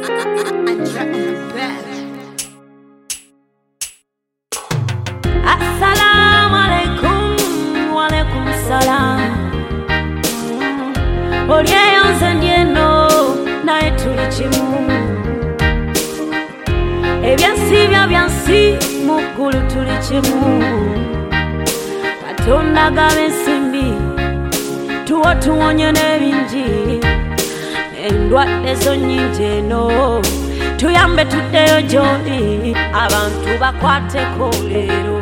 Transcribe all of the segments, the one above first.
Assalamu alaikum, wa alaikum salam. Olyeyanze ndieno naye tuli kimu. Ebyansi byansi muggulu tuli kimu. Katonda gaba ensimbi tuwo tuwonye n'ebingi. Endwadde zo nnyingi eno tuyambe tuddeyo gy'oli abantu bakwateko leero.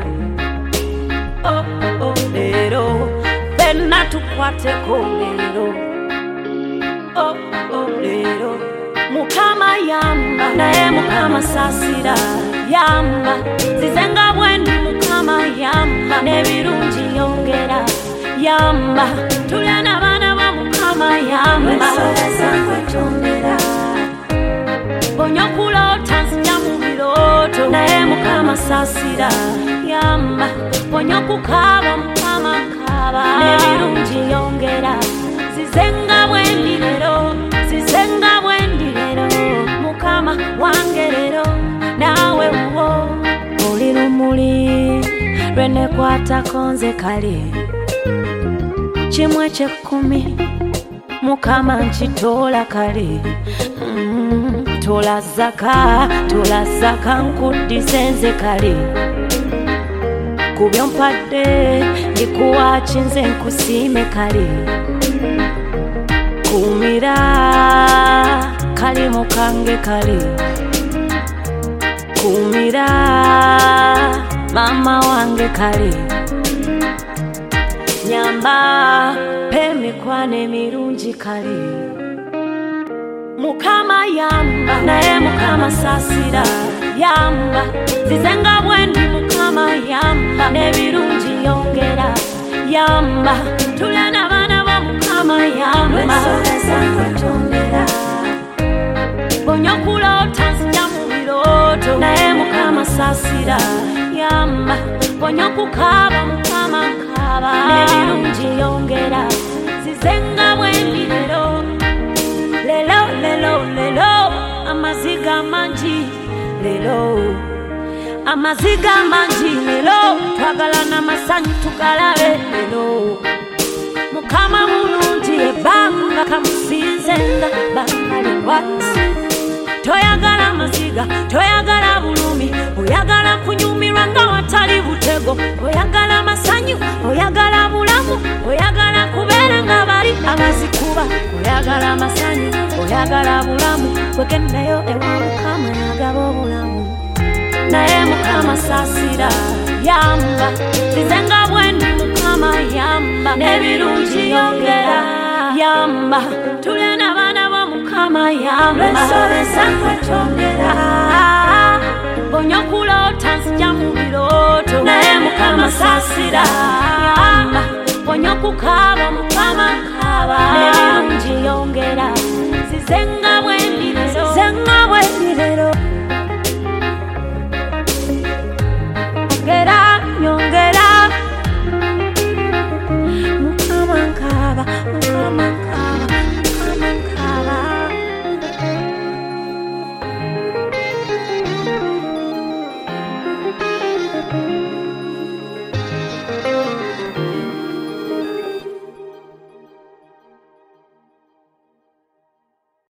Leero benna tukwateko leero. Leero Mukama yamba naye Mukama saasira yamba zizenga bwendi Mukama yamba n'ebirungi yongera yamba tulya n'abaana ba Mukama yamba ponyokulota nzija mu birooto naye Mukama saasira yamba ponyokukaaba Mukama kaaba n'ebirungi yongera zizenga bwendi leero zizenga bwendi leero Mukama wange leero naawe wuwo oli lumuli lwenekwatako nze kale kimu eky'ekkumi Mukama nkitoola kale. Tola zaka nkuddize nze kale ku byompadde ndikuwa kinze nkusiime kale kumira kalimu kange kale kumira mama wange kale nyamba pemikwano emirungi kale Mukama yamba naye Mukama saasira yamba zizenga bwendi Mukama yamba n'ebirungi yongera yamba tulya n'abaana ba Mukama yamba ponyokulota nzija mu birooto naye Mukama saasira yamba ponyokukaaba Mukama kaaba n'ebirungi yongera zizenga bwendi leero lelo amaziga mangi lelo amaziga mangi lelo twagala n'amasanyu tugalabe lelo Mukama mulungi ebbanga kamusinzenga bangaliwati toyagala maziga toyagala bulumi oyagala kunyumirwa nga watali butego oyagala masanyu oyagala bulamu oyagala kubeera nga bali abazikuba oyagala masanyu oyagala bulamu wegendayo ewa Mukama yagaba obulamu naye Mukama saasira yamba zizenga bwendi Mukama yamba n'ebirungi yongera yamba tulya n'abaana ba Mukama yamba ponyokulota nzija mu birooto naye Mukama saasira yamba ponyokukaaba Mukama kaaba n'ebirungi yongera zizenga